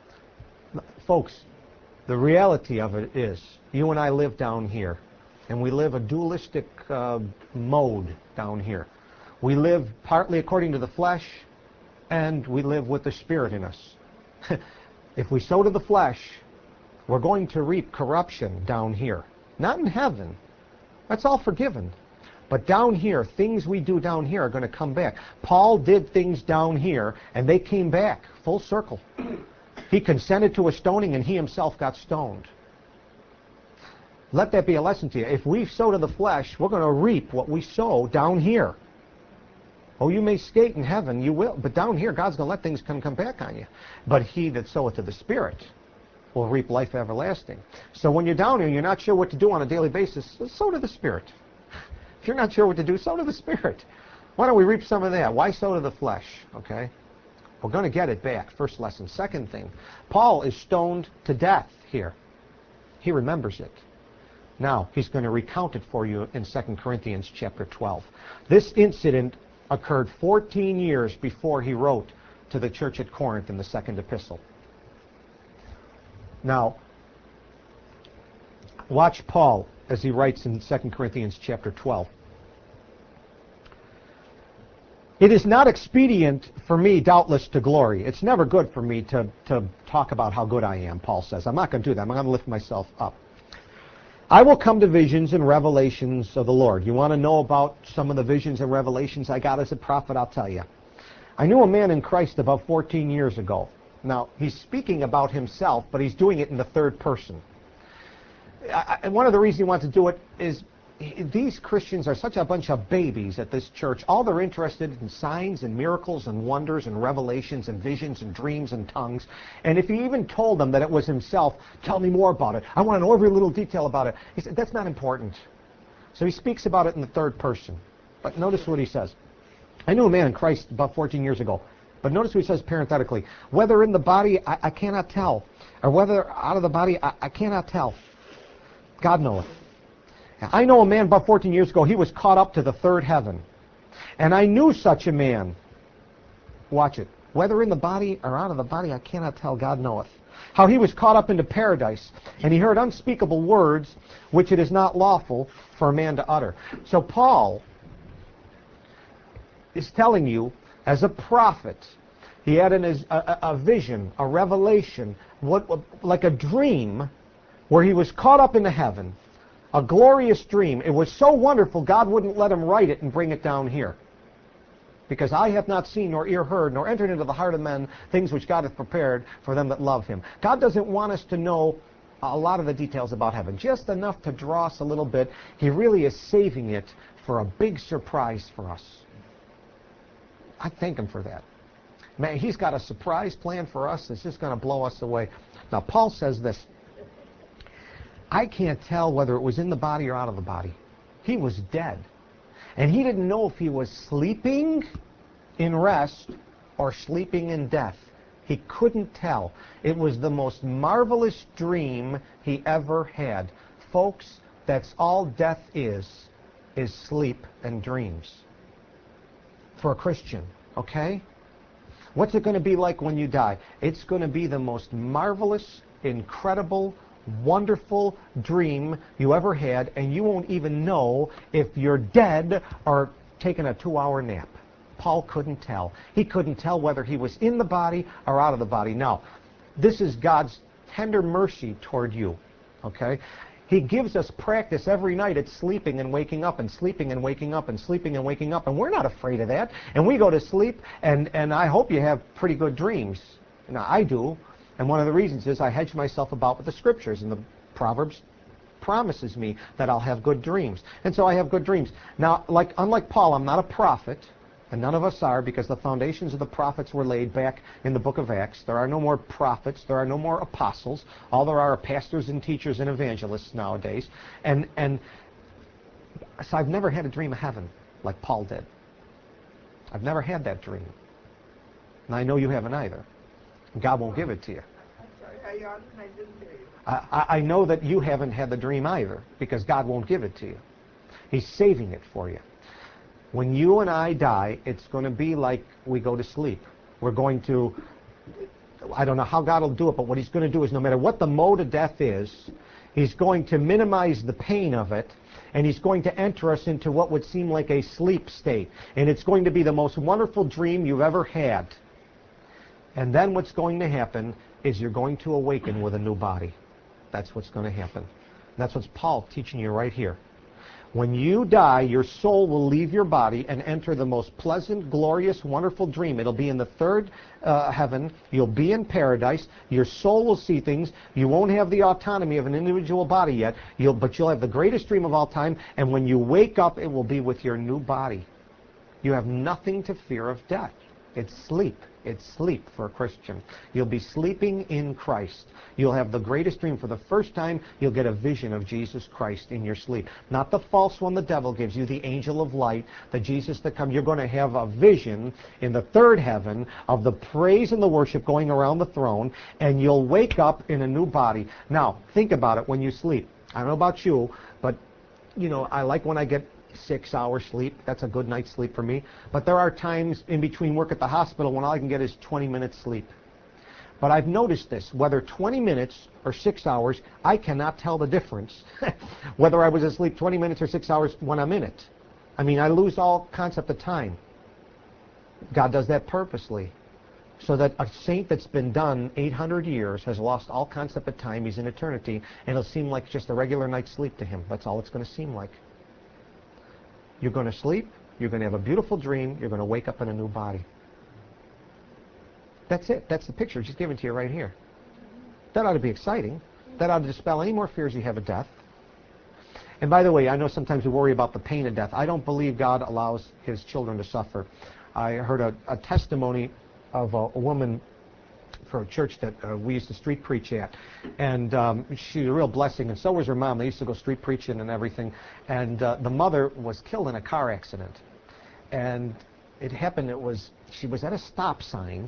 Folks, the reality of it is, you and I live down here, and we live a dualistic uh, mode down here. We live partly according to the flesh, and we live with the Spirit in us. If we sow to the flesh, we're going to reap corruption down here. Not in heaven. That's all forgiven. But down here, things we do down here are going to come back. Paul did things down here, and they came back, full circle. He consented to a stoning, and he himself got stoned. Let that be a lesson to you. If we sow to the flesh, we're going to reap what we sow down here. Oh, you may skate in heaven, you will. But down here, God's going to let things come, come back on you. But he that soweth to the Spirit will reap life everlasting. So when you're down here, you're not sure what to do on a daily basis, sow to the Spirit. If you're not sure what to do, sow to the Spirit. Why don't we reap some of that? Why sow to the flesh? Okay? We're going to get it back. First lesson. Second thing, Paul is stoned to death here. He remembers it. Now, he's going to recount it for you in Second Corinthians chapter twelve. This incident occurred fourteen years before he wrote to the church at Corinth in the second epistle. Now, watch Paul as he writes in Second Corinthians chapter twelve. It is not expedient for me, doubtless, to glory. It's never good for me to, to talk about how good I am, Paul says. I'm not going to do that. I'm going to lift myself up. I will come to visions and revelations of the Lord. You want to know about some of the visions and revelations I got as a prophet? I'll tell you. I knew a man in Christ about fourteen years ago. Now, he's speaking about himself, but he's doing it in the third person. I, and one of the reasons he wants to do it is he, these Christians are such a bunch of babies at this church. All they're interested in signs and miracles and wonders and revelations and visions and dreams and tongues. And if he even told them that it was himself, tell me more about it. I want to know every little detail about it. He said, that's not important. So he speaks about it in the third person. But notice what he says. I knew a man in Christ about fourteen years ago. But notice what he says parenthetically. Whether in the body, I, I cannot tell. Or whether out of the body, I, I cannot tell. God knoweth. I know a man about fourteen years ago, he was caught up to the third heaven. And I knew such a man. Watch it. Whether in the body or out of the body, I cannot tell. God knoweth. How he was caught up into paradise, and he heard unspeakable words which it is not lawful for a man to utter. So Paul is telling you, as a prophet, he had an, a, a vision, a revelation, what, like a dream, where he was caught up into heaven, a glorious dream. It was so wonderful, God wouldn't let him write it and bring it down here. Because I have not seen, nor ear heard, nor entered into the heart of men things which God hath prepared for them that love him. God doesn't want us to know a lot of the details about heaven, just enough to draw us a little bit. He really is saving it for a big surprise for us. I thank him for that. Man, he's got a surprise plan for us that's just going to blow us away. Now, Paul says this, I can't tell whether it was in the body or out of the body. He was dead. And he didn't know if he was sleeping in rest or sleeping in death. He couldn't tell. It was the most marvelous dream he ever had. Folks, that's all death is, is sleep and dreams. For a Christian, okay? What's it going to be like when you die? It's going to be the most marvelous, incredible, wonderful dream you ever had, and you won't even know if you're dead or taking a two-hour nap. Paul couldn't tell. He couldn't tell whether he was in the body or out of the body. Now, this is God's tender mercy toward you, okay? He gives us practice every night at sleeping and waking up and sleeping and waking up and sleeping and waking up, and we're not afraid of that. And we go to sleep, and, and I hope you have pretty good dreams. Now, I do. And one of the reasons is I hedge myself about with the Scriptures, and the Proverbs promises me that I'll have good dreams. And so I have good dreams. Now, like unlike Paul, I'm not a prophet, and none of us are, because the foundations of the prophets were laid back in the book of Acts. There are no more prophets. There are no more apostles. All there are are pastors and teachers and evangelists nowadays. And, and so I've never had a dream of heaven like Paul did. I've never had that dream. And I know you haven't either. God won't give it to you. I'm sorry, I yawned and I didn't hear you. I, I know that you haven't had the dream either, because God won't give it to you. He's saving it for you. When you and I die, it's going to be like we go to sleep. We're going to, I don't know how God will do it, but what he's going to do is no matter what the mode of death is, he's going to minimize the pain of it, and he's going to enter us into what would seem like a sleep state. And it's going to be the most wonderful dream you've ever had. And then what's going to happen is you're going to awaken with a new body. That's what's going to happen. That's what Paul teaching you right here. When you die, your soul will leave your body and enter the most pleasant, glorious, wonderful dream. It'll be in the third uh, heaven. You'll be in paradise. Your soul will see things. You won't have the autonomy of an individual body yet, you'll, but you'll have the greatest dream of all time. And when you wake up, it will be with your new body. You have nothing to fear of death. It's sleep. It's sleep for a Christian. You'll be sleeping in Christ. You'll have the greatest dream. For the first time, you'll get a vision of Jesus Christ in your sleep. Not the false one the devil gives you, the angel of light, the Jesus that comes. You're going to have a vision in the third heaven of the praise and the worship going around the throne, and you'll wake up in a new body. Now, think about it when you sleep. I don't know about you, but, you know, I like when I get six hours sleep. That's a good night's sleep for me. But there are times in between work at the hospital when all I can get is twenty minutes sleep. But I've noticed this, whether twenty minutes or six hours, I cannot tell the difference whether I was asleep twenty minutes or six hours when I'm in it. I mean, I lose all concept of time. God does that purposely, so that a saint that's been done eight hundred years has lost all concept of time. He's in eternity, and it'll seem like just a regular night's sleep to him. That's all it's going to seem like. You're going to sleep, you're going to have a beautiful dream, you're going to wake up in a new body. That's it. That's the picture she's given to you right here. That ought to be exciting. That ought to dispel any more fears you have of death. And by the way, I know sometimes we worry about the pain of death. I don't believe God allows his children to suffer. I heard a, a testimony of a, a woman for a church that uh, we used to street preach at, and um, she's a real blessing, and so was her mom. They used to go street preaching and everything, and uh, the mother was killed in a car accident, and it happened, it was, she was at a stop sign,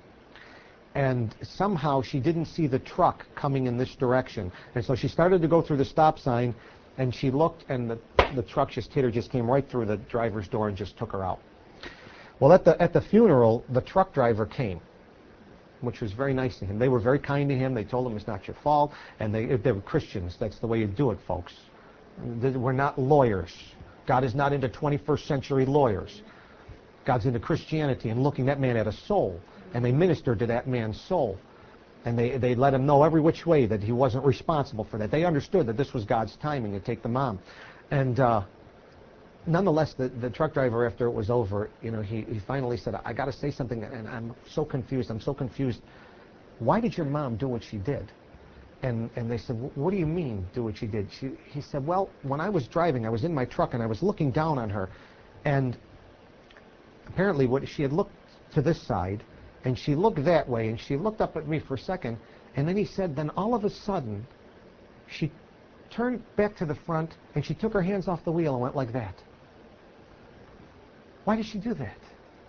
and somehow she didn't see the truck coming in this direction, and so she started to go through the stop sign, and she looked, and the, the truck just hit her, just came right through the driver's door and just took her out. Well, at the, at the funeral, the truck driver came, which was very nice to him. They were very kind to him. They told him it's not your fault, and they, they were Christians. That's the way you do it, folks. We're not lawyers. God is not into twenty-first century lawyers. God's into Christianity and looking. That man had a soul, and they ministered to that man's soul, and they, they let him know every which way that he wasn't responsible for that. They understood that this was God's timing to take the mom. And uh, nonetheless, the, the truck driver, after it was over, you know, he, he finally said, I got to say something, and I'm so confused. I'm so confused. Why did your mom do what she did? And, and they said, what do you mean, do what she did? She, he said, well, when I was driving, I was in my truck, and I was looking down on her. And apparently what she had looked to this side, and she looked that way, and she looked up at me for a second. And then he said, then all of a sudden, she turned back to the front, and she took her hands off the wheel and went like that. Why did she do that?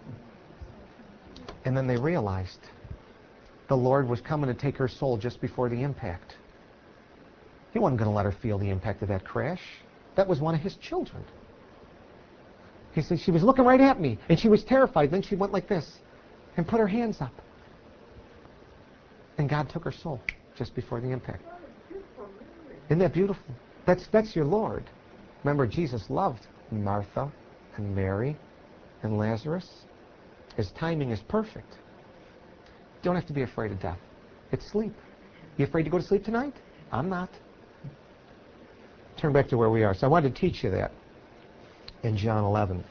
And then they realized the Lord was coming to take her soul just before the impact. He wasn't going to let her feel the impact of that crash. That was one of his children. He said she was looking right at me, and she was terrified. Then she went like this and put her hands up. And God took her soul just before the impact. Isn't that beautiful? That's, that's your Lord. Remember, Jesus loved Martha and Mary and Lazarus. His timing is perfect. You don't have to be afraid of death. It's sleep. You afraid to go to sleep tonight? I'm not. Turn back to where we are. So I wanted to teach you that in John eleven.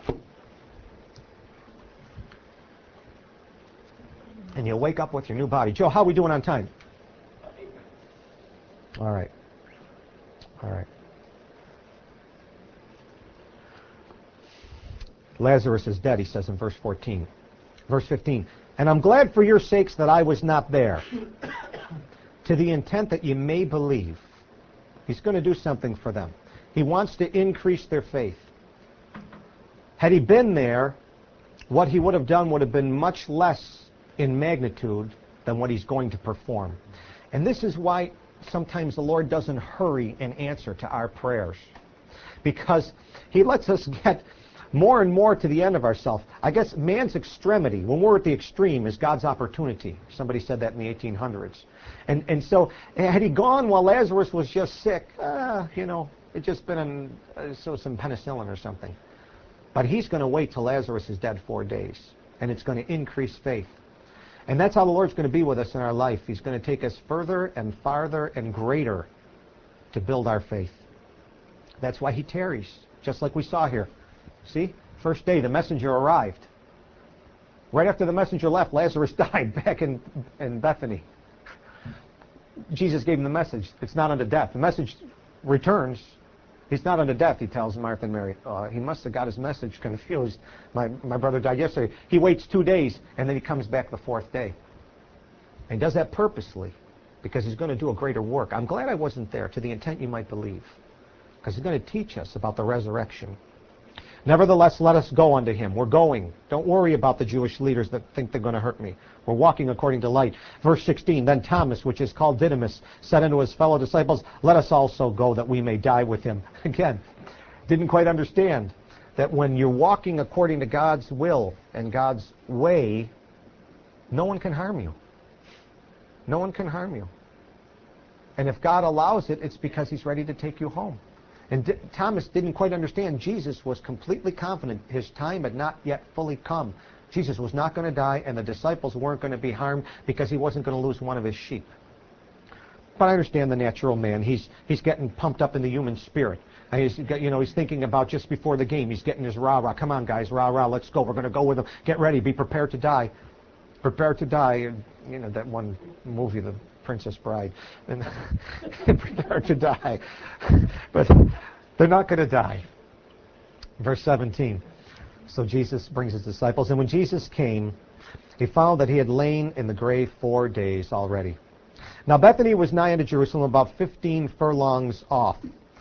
And you'll wake up with your new body. Joe, how are we doing on time? All right. All right. Lazarus is dead, he says in verse fourteen. Verse fifteen. And I'm glad for your sakes that I was not there, to the intent that you may believe. He's going to do something for them. He wants to increase their faith. Had he been there, what he would have done would have been much less in magnitude than what he's going to perform. And this is why sometimes the Lord doesn't hurry in answer to our prayers, because he lets us get more and more to the end of ourselves. I guess man's extremity, when we're at the extreme, is God's opportunity. Somebody said that in the eighteen hundreds. And and so had he gone while Lazarus was just sick, uh, you know, it just been an, uh, so some penicillin or something. But he's going to wait till Lazarus is dead four days, and it's going to increase faith. And that's how the Lord's going to be with us in our life. He's going to take us further and farther and greater to build our faith. That's why he tarries, just like we saw here. See? First day, the messenger arrived. Right after the messenger left, Lazarus died back in, in Bethany. Jesus gave him the message. It's not unto death. The message returns. He's not unto death, he tells Martha and Mary. Uh, he must have got his message confused. My, my brother died yesterday. He waits two days, and then he comes back the fourth day. And he does that purposely, because he's going to do a greater work. I'm glad I wasn't there, to the intent you might believe, because he's going to teach us about the resurrection. Nevertheless, let us go unto him. We're going. Don't worry about the Jewish leaders that think they're going to hurt me. We're walking according to light. Verse sixteen, then Thomas, which is called Didymus, said unto his fellow disciples, let us also go that we may die with him. Again, didn't quite understand that when you're walking according to God's will and God's way, no one can harm you. No one can harm you. And if God allows it, it's because he's ready to take you home. And D- Thomas didn't quite understand. Jesus was completely confident his time had not yet fully come. Jesus was not going to die, and the disciples weren't going to be harmed because he wasn't going to lose one of his sheep. But I understand the natural man. He's he's getting pumped up in the human spirit. And he's you know he's thinking about just before the game. He's getting his rah rah. Come on, guys, rah rah. Let's go. We're going to go with them. Get ready. Be prepared to die. Prepare to die. And, you know that one movie, The Princess Bride. And prepare to die. But they're not going to die. Verse seventeen. So Jesus brings his disciples. And when Jesus came, he found that he had lain in the grave four days already. Now Bethany was nigh unto Jerusalem, about fifteen furlongs off.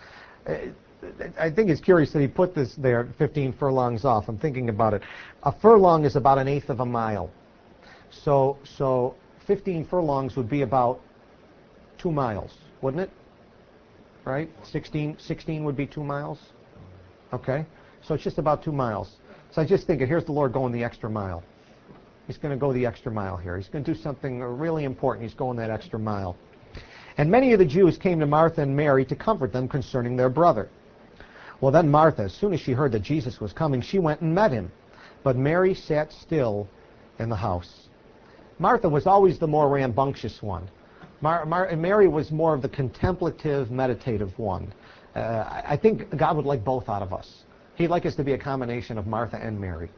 I think it's curious that he put this there, fifteen furlongs off. I'm thinking about it. A furlong is about an eighth of a mile. So, so fifteen furlongs would be about two miles, wouldn't it? Right? sixteen, sixteen would be two miles. Okay? So it's just about two miles. So I just think, here's the Lord going the extra mile. He's going to go the extra mile here. He's going to do something really important. He's going that extra mile. And many of the Jews came to Martha and Mary to comfort them concerning their brother. Well, then Martha, as soon as she heard that Jesus was coming, she went and met him. But Mary sat still in the house. Martha was always the more rambunctious one. Mar- Mar- Mary was more of the contemplative, meditative one. Uh, I think God would like both out of us. He'd like us to be a combination of Martha and Mary.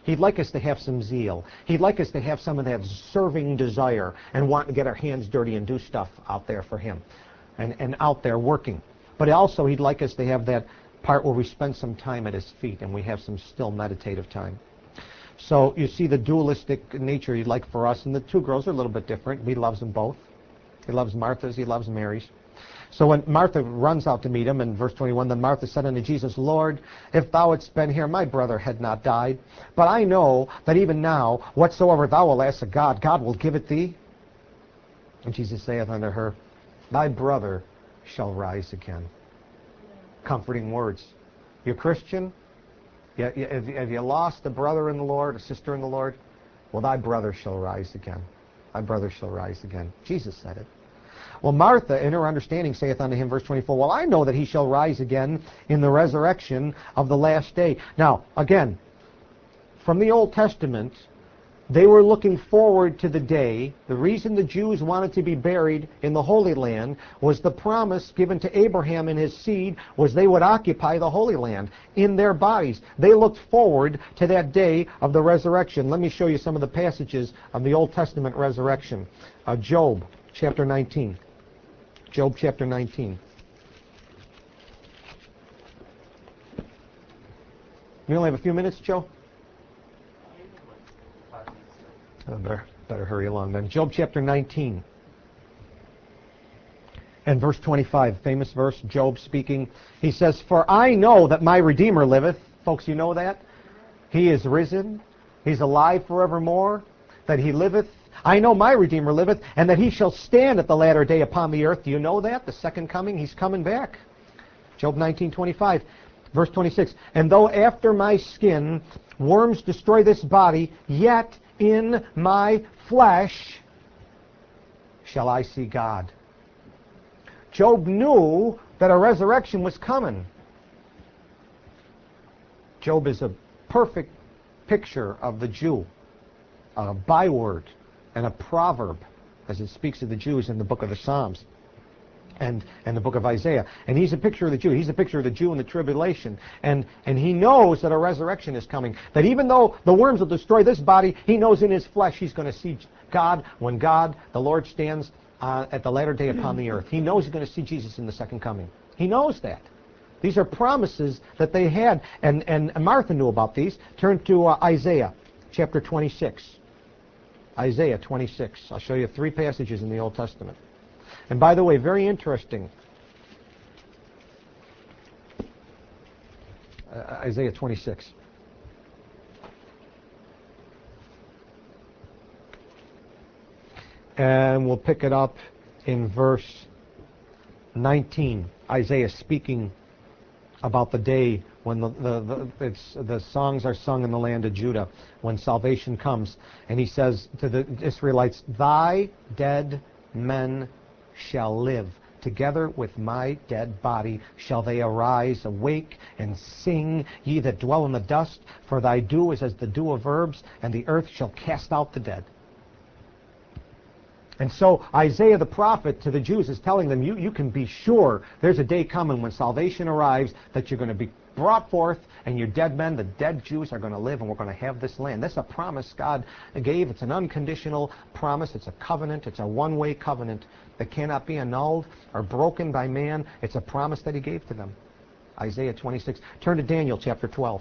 He'd like us to have some zeal. He'd like us to have some of that serving desire and want to get our hands dirty and do stuff out there for Him and, and out there working. But also He'd like us to have that part where we spend some time at His feet and we have some still meditative time. So you see the dualistic nature He'd like for us, and the two girls are a little bit different. He loves them both. He loves Martha's, He loves Mary's. So when Martha runs out to meet Him, in verse twenty-one, then Martha said unto Jesus, Lord, if Thou hadst been here, my brother had not died. But I know that even now, whatsoever Thou wilt ask of God, God will give it Thee. And Jesus saith unto her, Thy brother shall rise again. Comforting words. You're Christian? Yeah, have you lost a brother in the Lord, a sister in the Lord? Well, thy brother shall rise again. Thy brother shall rise again. Jesus said it. Well, Martha, in her understanding, saith unto Him, verse twenty-four, well, I know that He shall rise again in the resurrection of the last day. Now, again, from the Old Testament, they were looking forward to the day. The reason the Jews wanted to be buried in the Holy Land was the promise given to Abraham and his seed was they would occupy the Holy Land in their bodies. They looked forward to that day of the resurrection. Let me show you some of the passages of the Old Testament resurrection. Uh, Job chapter nineteen. Job chapter nineteen. We only have a few minutes, Joe? I better, better hurry along then. Job chapter nineteen and verse twenty-five, famous verse, Job speaking. He says, for I know that my Redeemer liveth. Folks, you know that? He is risen. He's alive forevermore. That He liveth. I know my Redeemer liveth, and that He shall stand at the latter day upon the earth. Do you know that? The second coming, He's coming back. Job nineteen twenty-five, verse twenty-six. And though after my skin worms destroy this body, yet in my flesh shall I see God. Job knew that a resurrection was coming. Job is a perfect picture of the Jew, a byword and a proverb as it speaks of the Jews in the book of the Psalms and, and the book of Isaiah. And he's a picture of the Jew. He's a picture of the Jew in the tribulation. And, and he knows that a resurrection is coming. That even though the worms will destroy this body, he knows in his flesh he's going to see God when God, the Lord, stands uh, at the latter day upon the earth. He knows he's going to see Jesus in the second coming. He knows that. These are promises that they had. And, and Martha knew about these. Turn to uh, Isaiah chapter twenty-six. Isaiah twenty-six. I'll show you three passages in the Old Testament. And by the way, very interesting. Uh, Isaiah twenty-six. And we'll pick it up in verse nineteen. Isaiah speaking about the day when the, the, the, it's, the songs are sung in the land of Judah, when salvation comes. And he says to the Israelites, thy dead men shall live. Together with my dead body shall they arise, awake, and sing, ye that dwell in the dust, for thy dew is as the dew of herbs, and the earth shall cast out the dead. And so Isaiah the prophet to the Jews is telling them, you, you can be sure there's a day coming when salvation arrives that you're going to be brought forth and your dead men, the dead Jews, are going to live and we're going to have this land. That's a promise God gave. It's an unconditional promise. It's a covenant. It's a one-way covenant that cannot be annulled or broken by man. It's a promise that He gave to them. Isaiah twenty-six. Turn to Daniel chapter twelve.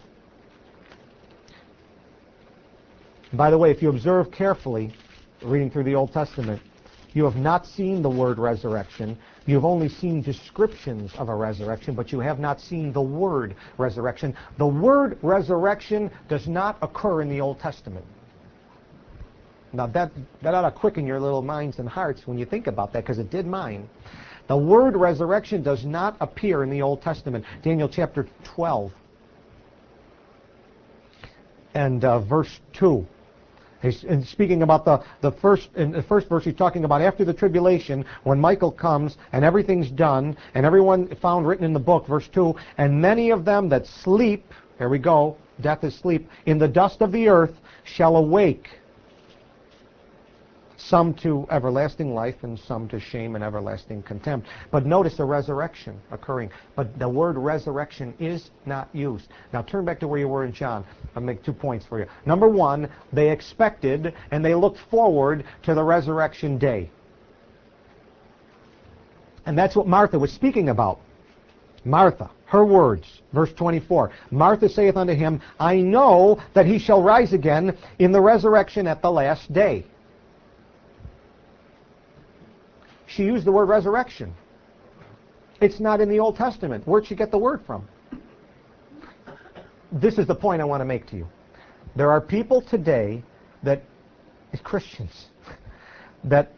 By the way, if you observe carefully, reading through the Old Testament, you have not seen the word resurrection. You've only seen descriptions of a resurrection, but you have not seen the word resurrection. The word resurrection does not occur in the Old Testament. Now that, that ought to quicken your little minds and hearts when you think about that, because it did mine. The word resurrection does not appear in the Old Testament. Daniel chapter twelve and uh, verse two. He's and speaking about the, the first in the first verse, he's talking about after the tribulation, when Michael comes and everything's done and everyone found written in the book, verse two, and many of them that sleep, here we go, death is sleep, in the dust of the earth shall awake. some to everlasting life and some to shame and everlasting contempt. But notice a resurrection occurring. But the word resurrection is not used. Now turn back to where you were in John. I'll make two points for you. Number one, they expected and they looked forward to the resurrection day. And that's what Martha was speaking about. Martha, her words, verse twenty-four. Martha saith unto him, I know that he shall rise again in the resurrection at the last day. She used the word resurrection. It's not in the Old Testament. Where'd she get the word from? This is the point I want to make to you. There are people today that, Christians, that,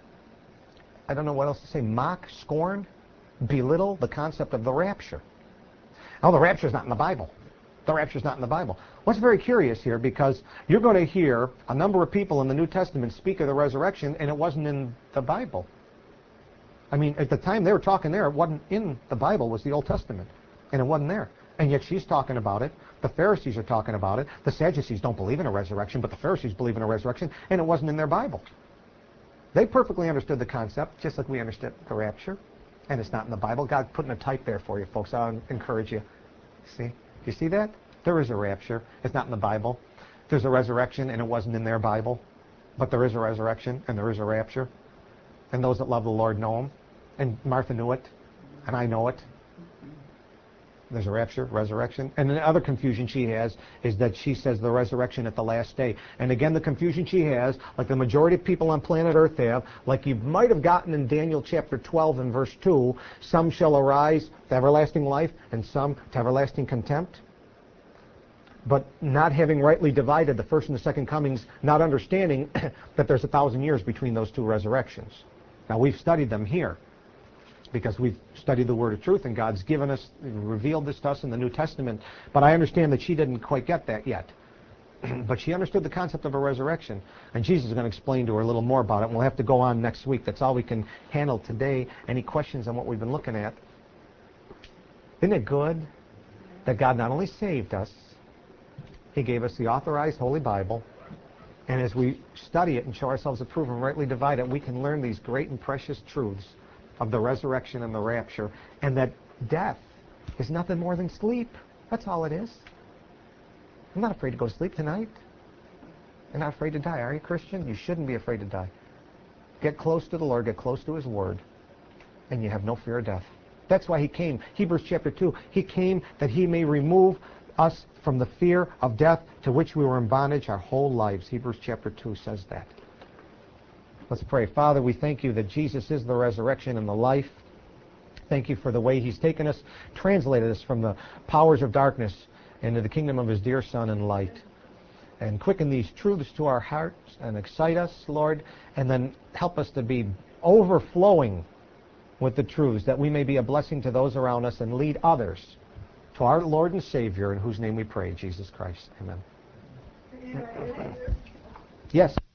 I don't know what else to say, mock, scorn, belittle the concept of the rapture. Now, the rapture's not in the Bible. The rapture's not in the Bible. What's very curious here, because you're going to hear a number of people in the New Testament speak of the resurrection, and it wasn't in the Bible. I mean, at the time they were talking there, it wasn't in the Bible, it was the Old Testament, and it wasn't there. And yet she's talking about it. The Pharisees are talking about it. The Sadducees don't believe in a resurrection, but the Pharisees believe in a resurrection, and it wasn't in their Bible. They perfectly understood the concept, just like we understood the rapture. And it's not in the Bible. God's putting a type there for you, folks. I'll encourage you. See? You see that? There is a rapture. It's not in the Bible. There's a resurrection, and it wasn't in their Bible. But there is a resurrection, and there is a rapture. And those that love the Lord know Him. And Martha knew it, and I know it. There's a rapture, resurrection. And the other confusion she has is that she says the resurrection at the last day. And again, the confusion she has, like the majority of people on planet Earth have, like you might have gotten in Daniel chapter twelve and verse two, some shall arise to everlasting life and some to everlasting contempt. But not having rightly divided the first and the second comings, not understanding that there's a thousand years between those two resurrections. Now, we've studied them here, because we've studied the Word of Truth, and God's given us, revealed this to us in the New Testament. But I understand that she didn't quite get that yet. But she understood the concept of a resurrection, and Jesus is going to explain to her a little more about it, and we'll have to go on next week. That's all we can handle today. Any questions on what we've been looking at? Isn't it good that God not only saved us, He gave us the authorized Holy Bible, and as we study it and show ourselves approved and rightly divide it, we can learn these great and precious truths of the resurrection and the rapture, and that death is nothing more than sleep. That's all it is. I'm not afraid to go to sleep tonight. You're not afraid to die, are you, Christian? You shouldn't be afraid to die. Get close to the Lord, get close to His Word, and you have no fear of death. That's why He came. Hebrews chapter two, He came that He may remove us from the fear of death to which we were in bondage our whole lives. Hebrews chapter two says that. Let's pray. Father, we thank You that Jesus is the resurrection and the life. Thank You for the way He's taken us, translated us from the powers of darkness into the kingdom of His dear Son and light. And quicken these truths to our hearts and excite us, Lord, and then help us to be overflowing with the truths, that we may be a blessing to those around us and lead others to our Lord and Savior, in whose name we pray, Jesus Christ. Amen. Yeah, Yes.